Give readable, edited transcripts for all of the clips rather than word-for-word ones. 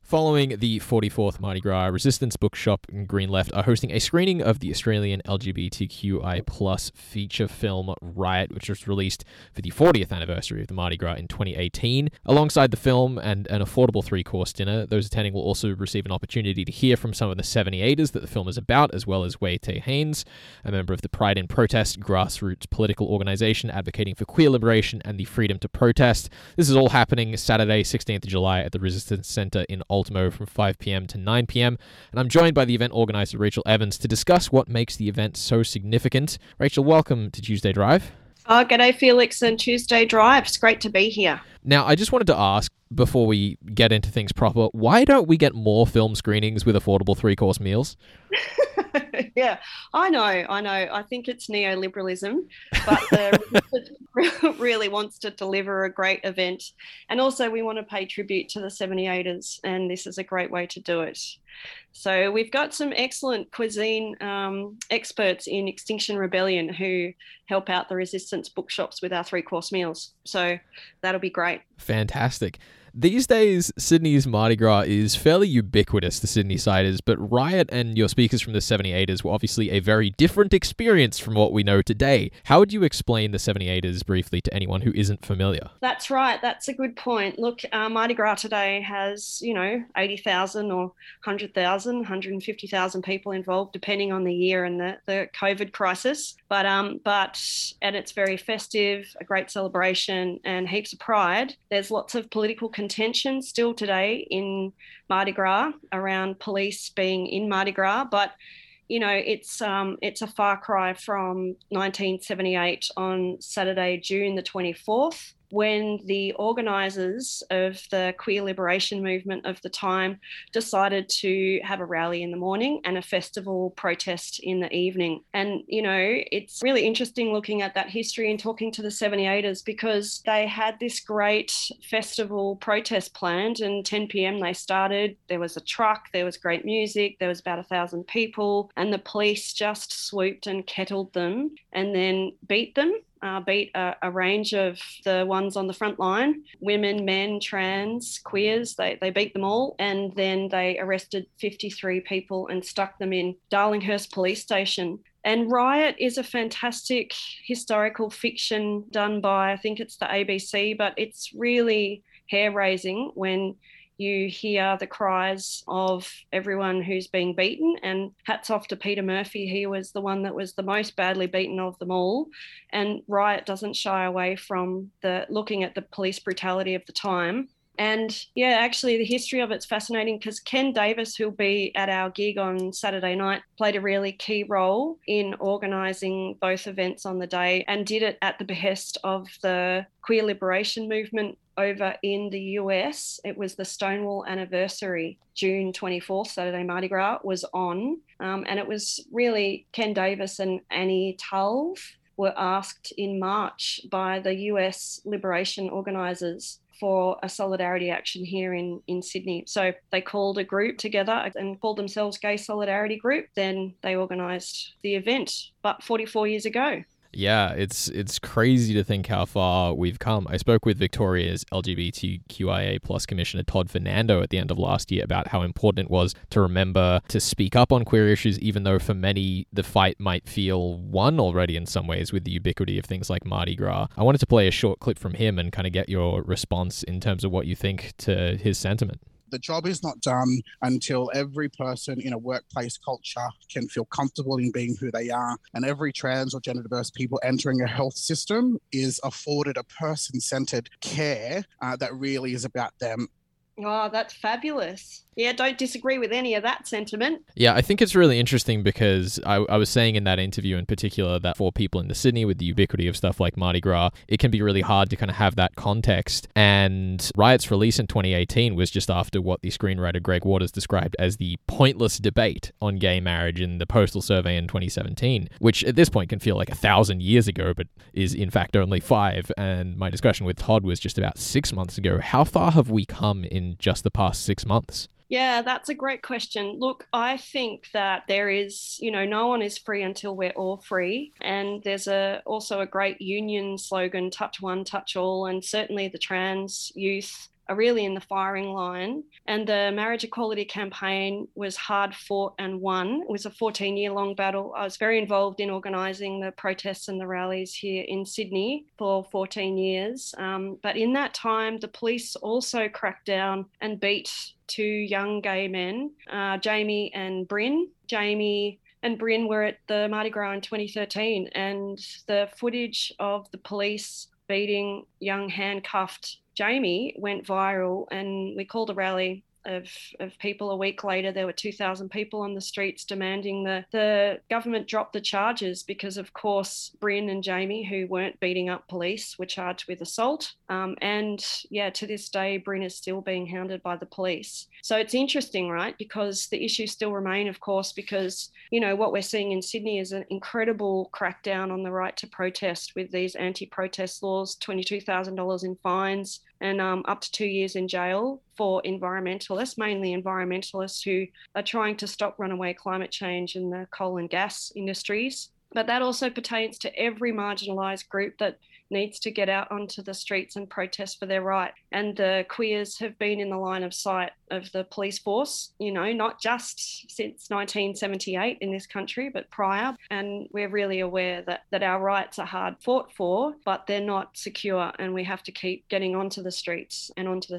Following the 44th Mardi Gras, Resistance Bookshop and Green Left are hosting a screening of the Australian LGBTQI+ feature film Riot, which was released for the 40th anniversary of the Mardi Gras in 2018. Alongside the film and an affordable three-course dinner, those attending will also receive an opportunity to hear from some of the 78ers that the film is about, as well as Wei Te Haynes, a member of the Pride in Protest grassroots political organisation advocating for queer liberation and the freedom to protest. This is all happening Saturday, 16th of July at the Resistance Centre in Ultimo from 5 p.m. to 9 p.m. And I'm joined by the event organizer, Rachel Evans, to discuss what makes the event so significant. Rachel, welcome to Tuesday Drive. Oh, g'day, Felix and Tuesday Drive. It's great to be here. Now, I just wanted to ask, before we get into things proper, why don't we get more film screenings with affordable three-course meals? Yeah, I know. I think it's neoliberalism, but the Resistance really wants to deliver a great event. And also we want to pay tribute to the 78ers, and this is a great way to do it. So we've got some excellent cuisine experts in Extinction Rebellion who help out the Resistance bookshops with our three-course meals. So that'll be great. Fantastic. These days, Sydney's Mardi Gras is fairly ubiquitous to Sydney-siders, but Riot and your speakers from the 78ers were obviously a very different experience from what we know today. How would you explain the 78ers briefly to anyone who isn't familiar? That's right. That's a good point. Look, Mardi Gras today has, 80,000 or 100,000, 150,000 people involved, depending on the year and the COVID crisis. And it's very festive, a great celebration and heaps of pride. There's lots of political contention still today in Mardi Gras around police being in Mardi Gras, but it's a far cry from 1978 on Saturday, June the 24th, when the organisers of the queer liberation movement of the time decided to have a rally in the morning and a festival protest in the evening. And, it's really interesting looking at that history and talking to the 78ers because they had this great festival protest planned, and 10 p.m. they started. There was a truck, there was great music, there was about 1,000 people, and the police just swooped and kettled them and then beat them. Beat a range of the ones on the front line, women, men, trans, queers, they beat them all, and then they arrested 53 people and stuck them in Darlinghurst Police Station. And Riot is a fantastic historical fiction done by, I think it's the ABC, but it's really hair-raising when you hear the cries of everyone who's being beaten, and hats off to Peter Murphy. He was the one that was the most badly beaten of them all. And Riot doesn't shy away from looking at the police brutality of the time. And yeah, actually the history of it's fascinating because Ken Davis, who'll be at our gig on Saturday night, played a really key role in organising both events on the day and did it at the behest of the queer liberation movement over in the US. It was the Stonewall anniversary, June 24th, Saturday Mardi Gras was on. And it was really Ken Davis and Annie Tulve were asked in March by the US liberation organisers for a solidarity action here in Sydney. So they called a group together and called themselves Gay Solidarity Group. Then they organised the event, but 44 years ago. Yeah, it's crazy to think how far we've come. I spoke with Victoria's LGBTQIA+ Commissioner Todd Fernando at the end of last year about how important it was to remember to speak up on queer issues, even though for many the fight might feel won already in some ways with the ubiquity of things like Mardi Gras. I wanted to play a short clip from him and kind of get your response in terms of what you think to his sentiment. The job is not done until every person in a workplace culture can feel comfortable in being who they are, and every trans or gender diverse people entering a health system is afforded a person-centered care that really is about them. Oh, that's fabulous. Yeah, don't disagree with any of that sentiment. Yeah, I think it's really interesting because I was saying in that interview in particular that for people in the Sydney with the ubiquity of stuff like Mardi Gras, it can be really hard to kind of have that context. And Riot's release in 2018 was just after what the screenwriter Greg Waters described as the pointless debate on gay marriage in the Postal Survey in 2017, which at this point can feel like 1,000 years ago, but is in fact only 5. And my discussion with Todd was just about 6 months ago. How far have we come in just the past 6 months? Yeah, that's a great question. Look, I think that there is, no one is free until we're all free. And there's also a great union slogan, touch one, touch all. And certainly the trans youth are really in the firing line. And the marriage equality campaign was hard fought and won. It was a 14-year-long battle. I was very involved in organising the protests and the rallies here in Sydney for 14 years. But in that time, the police also cracked down and beat two young gay men, Jamie and Bryn. Jamie and Bryn were at the Mardi Gras in 2013, and the footage of the police beating young handcuffed Jamie went viral, and we called a rally of people. A week later, there were 2,000 people on the streets demanding the government drop the charges because, of course, Bryn and Jamie, who weren't beating up police, were charged with assault. And yeah, to this day, Bryn is still being hounded by the police. So it's interesting, right? Because the issues still remain, of course, because, you know, what we're seeing in Sydney is an incredible crackdown on the right to protest with these anti-protest laws, $22,000 in fines, and up to 2 years in jail for environmentalists, mainly environmentalists who are trying to stop runaway climate change in the coal and gas industries. But that also pertains to every marginalised group that needs to get out onto the streets and protest for their right. And the queers have been in the line of sight of the police force, you know, not just since 1978 in this country, but prior. And we're really aware that our rights are hard fought for, but they're not secure. And we have to keep getting onto the streets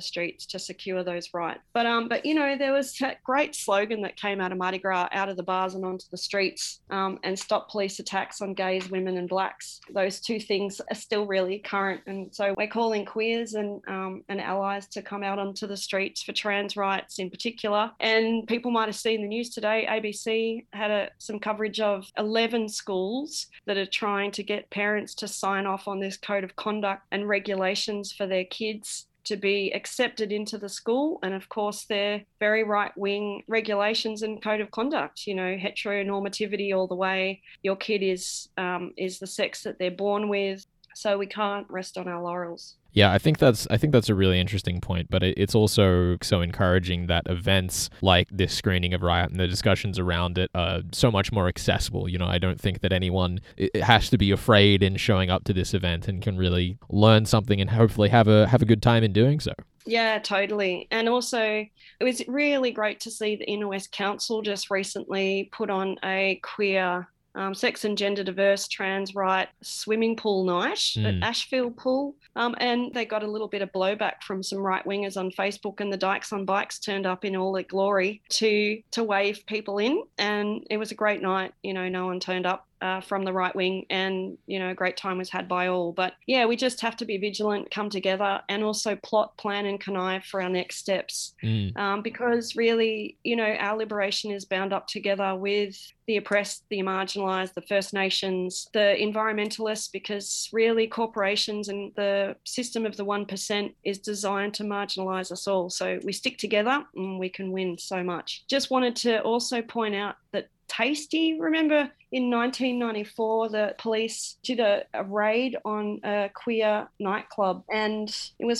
to secure those rights. But you know, there was that great slogan that came out of Mardi Gras, out of the bars and onto the streets, and stop police attacks on gays, women and blacks. Those two things are still really current. And so we're calling queers and allies to come out onto the streets for trans rights in particular. And people might have seen the news today. ABC had some coverage of 11 schools that are trying to get parents to sign off on this code of conduct and regulations for their kids to be accepted into the school. And of course, they're very right-wing regulations and code of conduct, you know, heteronormativity all the way. Your kid is the sex that they're born with. So we can't rest on our laurels. Yeah, I think that's a really interesting point, but it's also so encouraging that events like this screening of Riot and the discussions around it are so much more accessible. You know, I don't think that anyone has to be afraid in showing up to this event and can really learn something and hopefully have a good time in doing so. Yeah, totally. And also, it was really great to see the Inner West Council just recently put on a queer sex and gender diverse trans right swimming pool night at Ashfield Pool. And they got a little bit of blowback from some right wingers on Facebook, and the Dykes on Bikes turned up in all their glory to wave people in. And it was a great night. You know, no one turned up from the right wing, and, you know, a great time was had by all. But yeah, we just have to be vigilant, come together, and also plot, plan and connive for our next steps. Because really, you know, our liberation is bound up together with the oppressed, the marginalised, the First Nations, the environmentalists, because really corporations and the system of the 1% is designed to marginalise us all. So we stick together and we can win so much. Just wanted to also point out that Tasty, remember in 1994, the police did a raid on a queer nightclub, and it was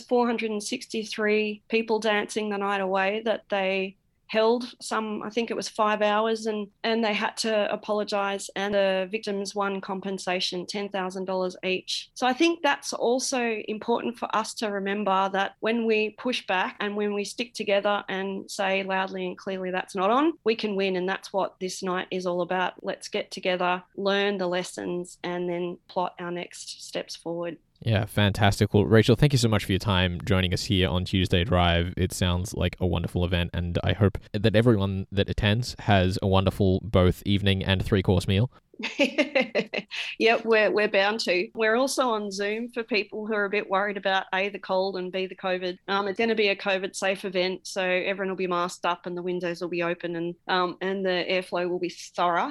463 people dancing the night away that they held I think it was 5 hours, and they had to apologise, and the victims won compensation, $10,000 each. So I think that's also important for us to remember, that when we push back and when we stick together and say loudly and clearly that's not on, we can win. And that's what this night is all about. Let's get together, learn the lessons, and then plot our next steps forward. Yeah, fantastic. Well, Rachel, thank you so much for your time joining us here on Tuesday Drive. It sounds like a wonderful event, and I hope that everyone that attends has a wonderful both evening and 3-course meal. Yep, we're bound to. We're also on Zoom for people who are a bit worried about A, the cold, and B, the COVID. It's going to be a COVID safe event, so everyone will be masked up and the windows will be open, and the airflow will be thorough.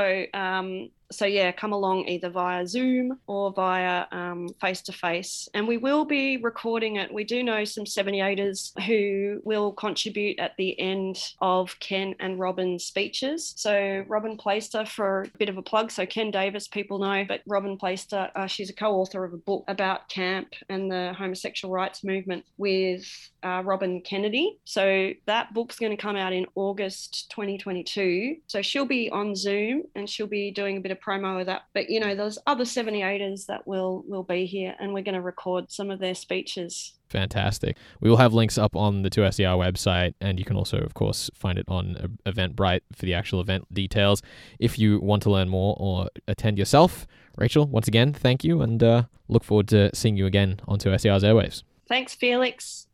So yeah, come along either via Zoom or via face-to-face. And we will be recording it. We do know some 78ers who will contribute at the end of Ken and Robin's speeches. So Robin Plaister, for a bit of a plug, so Ken Davis people know, but Robin Plaister, she's a co-author of a book about camp and the homosexual rights movement with Robin Kennedy. So that book's going to come out in August 2022. So she'll be on Zoom and she'll be doing a bit of promo of that. But, you know, there's other 78ers that will be here, and we're going to record some of their speeches Fantastic. We will have links up on the 2SER website, and you can also, of course, find it on Eventbrite for the actual event details if you want to learn more or attend yourself. Rachel, once again, thank you, and look forward to seeing you again on 2SER's airwaves. Thanks, Felix.